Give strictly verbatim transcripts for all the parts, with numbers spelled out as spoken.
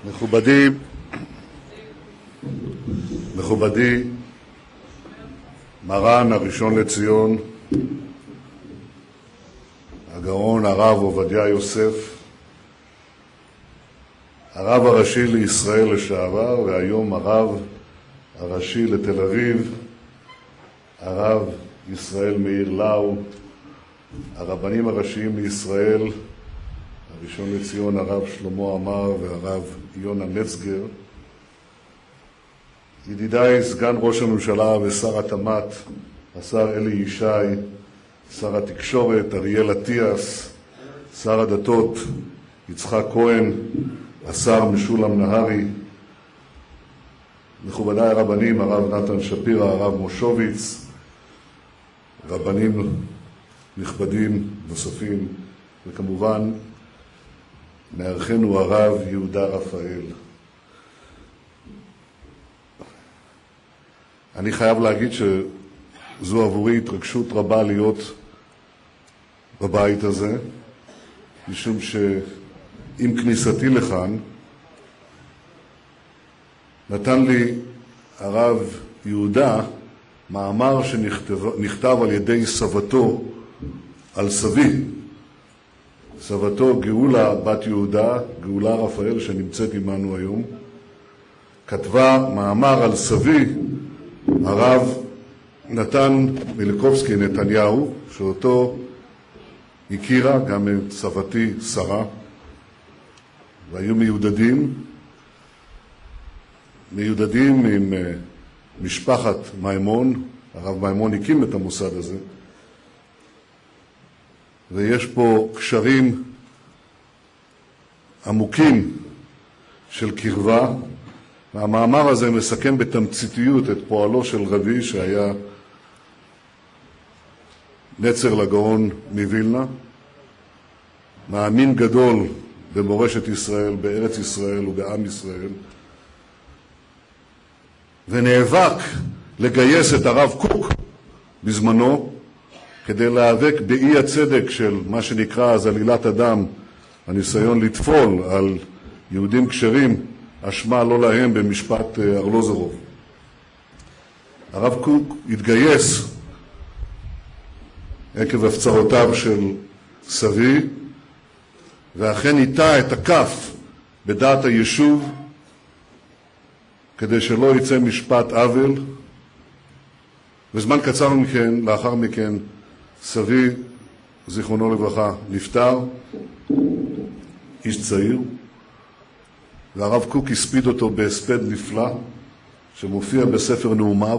מכובדי, מכובדי, מרן הראשון לציון, הגאון הרב עובדיה יוסף, הרב הראשי לישראל לשעבר והיום הרב הראשי לתל אביב, הרב ישראל מאיר לאו, הרבנים הראשיים לישראל, הראשון לציון הרב שלמה עמר והרב יונה מצגר, ידידיי סגן ראש הממשלה ושר התמ"ת, השר אלי ישי, שר התקשורת אריאל אטיאס, שר הדתות יצחק כהן, השר משולם נהרי, מכובדיי הרבנים, הרב נתן שפירא, הרב מושוביץ, רבנים נכבדים נוספים, וכמובן מארחנו הרב יהודה רפאל. אני חייב להגיד שזו עבורי התרגשות רבה להיות בבית הזה, משום שעם כניסתי לכאן נתן לי הרב יהודה מאמר שנכתב על ידי סבתו על סבי, סבתו גאולה בת יהודה, גאולה רפאל שנמצאת עמנו היום, כתבה מאמר על סבי, הרב נתן מיליקובסקי נתניהו, שאותו הכירה גם את סבתי שרה, והיו מיודדים, מיודדים עם משפחת מימון, הרב מימון הקים את המוסד הזה, ויש פה קשרים עמוקים של קרבה, והמאמר הזה מסכם בתמציתיות את פועלו של רבי שהיה נצר לגאון מווילנה, מאמין גדול במורשת ישראל, בארץ ישראל ובעם ישראל, ונאבק לגייס את הרב קוק בזמנו כדי להיאבק באי הצדק של מה שנקרא אז עלילת הדם, הניסיון לטפול על יהודים כשרים, אשמה לא להם במשפט ארלוזורוב. הרב קוק התגייס עקב הפצרותיו של סבי, ואכן איתה את הכף בדעת היישוב כדי שלא יצא משפט עוול. וזמן קצר מכן, לאחר מכן, סבי, זיכרונו לברכה, נפטר, איש צעיר, והרב קוק הספיד אותו בהספד נפלא, שמופיע בספר נאומיו.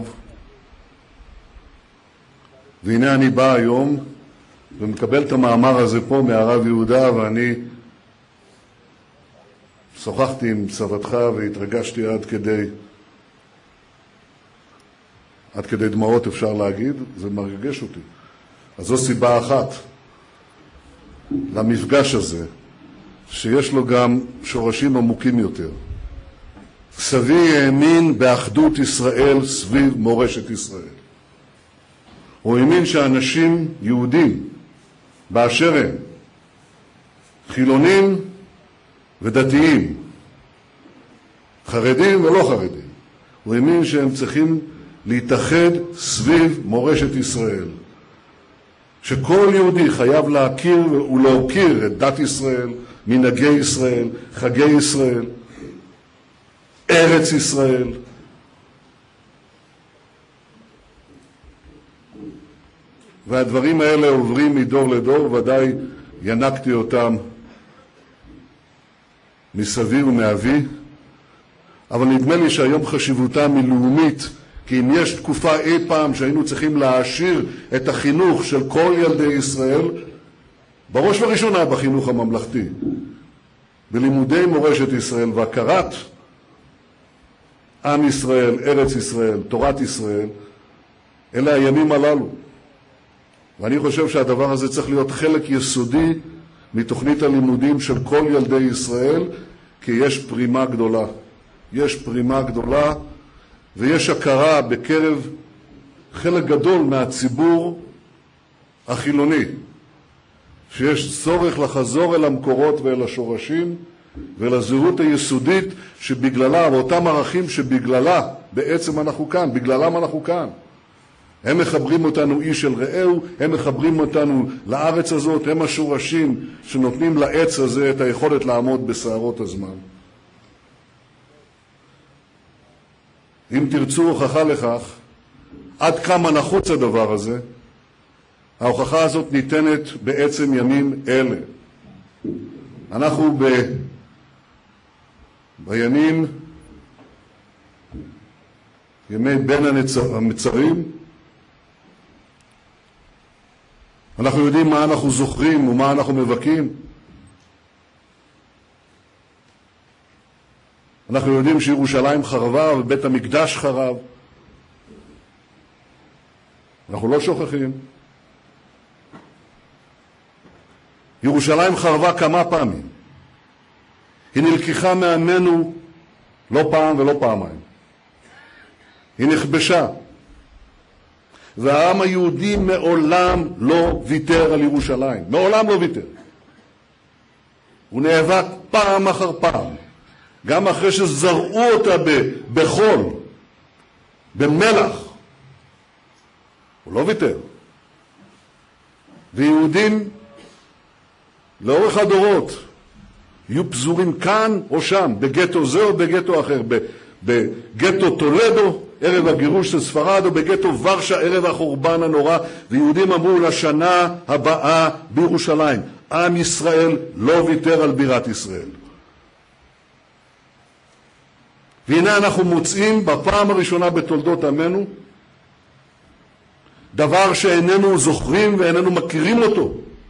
והנה אני בא היום, ומקבל את המאמר הזה פה מהרב יהודה, ואני שוחחתי עם סבתך והתרגשתי עד כדי, עד כדי דמעות אפשר להגיד, זה מרגש אותי. אז זו סיבה אחת למפגש הזה, שיש לו גם שורשים עמוקים יותר. סבי האמין באחדות ישראל סביב מורשת ישראל. הוא האמין שאנשים יהודים באשר הם, חילונים ודתיים, חרדים ולא חרדים, הוא האמין שהם צריכים להתאחד סביב מורשת ישראל. שכל יהודי חייב להכיר ולהוקיר את דת ישראל, מנהגי ישראל, חגי ישראל, ארץ ישראל. והדברים האלה עוברים מדור לדור, ודאי ינקתי אותם מסבי ומאבי, אבל נדמה לי שהיום חשיבותם היא לאומית, כי אם יש תקופה אי פעם שהיינו צריכים להעשיר את החינוך של כל ילדי ישראל, בראש וראשונה בחינוך הממלכתי, בלימודי מורשת ישראל והכרת עם ישראל, ארץ ישראל, תורת ישראל, אלה הימים הללו. ואני חושב שהדבר הזה צריך להיות חלק יסודי מתוכנית הלימודים של כל ילדי ישראל, כי יש פרימה גדולה. יש פרימה גדולה, ויש הכרה בקרב חלק גדול מהציבור החילוני, שיש צורך לחזור אל המקורות ואל השורשים, ולזהות היסודית שבגללה, ואותם ערכים שבגללה בעצם אנחנו כאן, בגללם אנחנו כאן. הם מחברים אותנו איש אל רעהו, הם מחברים אותנו לארץ הזאת, הם השורשים שנותנים לעץ הזה את היכולת לעמוד בסערות הזמן. אם תרצו הוכחה לכך, עד כמה נחוץ הדבר הזה, ההוכחה הזאת ניתנת בעצם ימים אלה. אנחנו ב... בימים, ימי בין הנצר... המצרים, אנחנו יודעים מה אנחנו זוכרים ומה אנחנו מבכים. אנחנו יודעים שירושלים חרבה ובית המקדש חרב. אנחנו לא שוכחים. ירושלים חרבה כמה פעמים. היא נלקחה מעמנו לא פעם ולא פעמיים. היא נכבשה. והעם היהודי מעולם לא ויתר על ירושלים. מעולם לא ויתר. הוא נאבק פעם אחר פעם. גם אחרי שזרעו אותה בחול, במלח. הוא לא ויתר. ויהודים לאורך הדורות יהיו פזורים כאן או שם, בגטו זה או בגטו אחר, בגטו טולדו, ערב הגירוש של ספרד, או בגטו ורשה, ערב החורבן הנורא, ויהודים אמרו לשנה הבאה בירושלים. עם ישראל לא ויתר על בירת ישראל. והנה אנחנו מוצאים בפעם הראשונה בתולדות עמנו, דבר שאיננו זוכרים ואיננו מכירים אותו.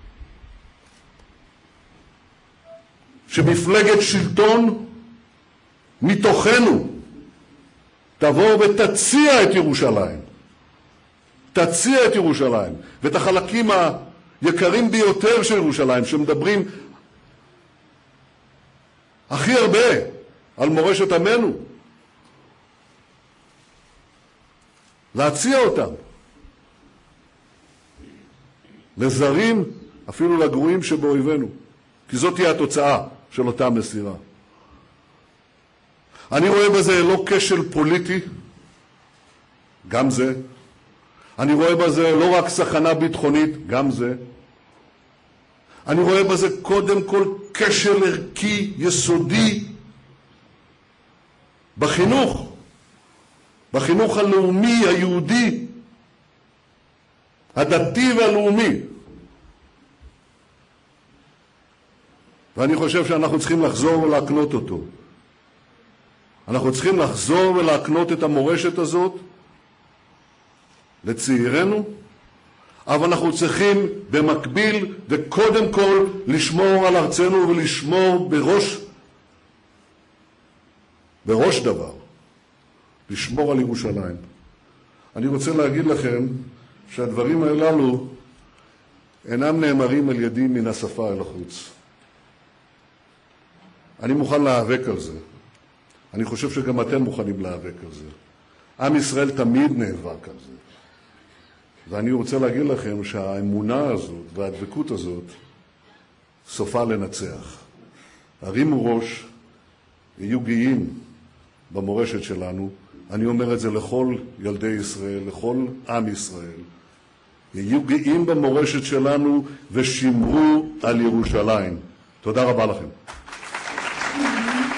שמפלגת שלטון מתוכנו תבוא ותציע את ירושלים. תציע את ירושלים. ואת החלקים היקרים ביותר של ירושלים, שמדברים הכי הרבה על מורשת עמנו. להציע אותם. לזרים, אפילו לגרועים שבאויבינו. כי זאת תהיה התוצאה של אותה מסירה. אני רואה בזה לא כשל פוליטי, גם זה. אני רואה בזה לא רק סכנה ביטחונית, גם זה. אני רואה בזה קודם כל כשל ערכי יסודי בחינוך, בחינוך הלאומי היהודי, הדתי והלאומי. ואני חושב שאנחנו צריכים לחזור ולהקנות אותו. אנחנו צריכים לחזור ולהקנות את המורשת הזאת לצעירנו, אבל אנחנו צריכים במקביל וקודם כל לשמור על ארצנו ולשמור בראש, בראש דבר, לשמור על ירושלים. אני רוצה להגיד לכם שהדברים הללו אינם נאמרים על ידי מן השפה אל החוץ. אני מוכן להיאבק על זה. אני חושב שגם אתם מוכנים להיאבק על זה. עם ישראל תמיד נאבק על זה. ואני רוצה להגיד לכם שהאמונה הזאת והדבקות הזאת סופה לנצח. הרימו ראש, יהיו גאים במורשת שלנו. אני אומר את זה לכל ילדי ישראל, לכל עם ישראל. יהיו גאים במורשת שלנו ושמרו על ירושלים. תודה רבה לכם.